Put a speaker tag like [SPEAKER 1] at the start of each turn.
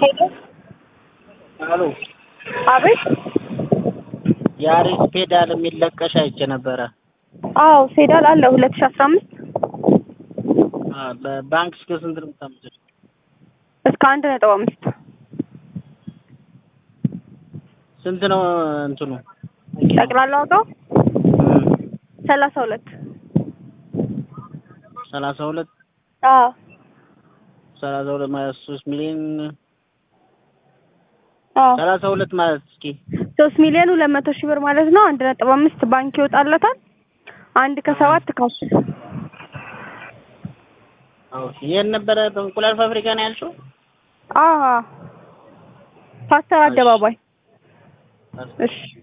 [SPEAKER 1] ሄሎ
[SPEAKER 2] አሎ
[SPEAKER 1] አቤት።
[SPEAKER 2] ያሪስ ፔዳል የሚለቀሽ አይቼ ነበረ።
[SPEAKER 1] አዎ ፔዳል አለ 2015
[SPEAKER 2] በባንክ እስከ ስንት ነው የምታመጡት?
[SPEAKER 1] እስከ 1.5
[SPEAKER 2] ስንት ነው እንትኑ
[SPEAKER 1] ጠቅላላ ዋጋው 32
[SPEAKER 2] 32
[SPEAKER 1] አዎ
[SPEAKER 2] 32 ማለት 3 ሚሊዮን
[SPEAKER 1] አዎ
[SPEAKER 2] 32 ማለት እስኪ
[SPEAKER 1] 3 ሚሊዮን 200 ሺህ ብር ማለት ነው። 1.5 ባንክ ይወጣለታል። 1 ካሽ።
[SPEAKER 2] አዎ የት ነበረ? በእንቁላል ፋብሪካ ነው ያልሽው?
[SPEAKER 1] ፓስተር አደባባይ። እሺ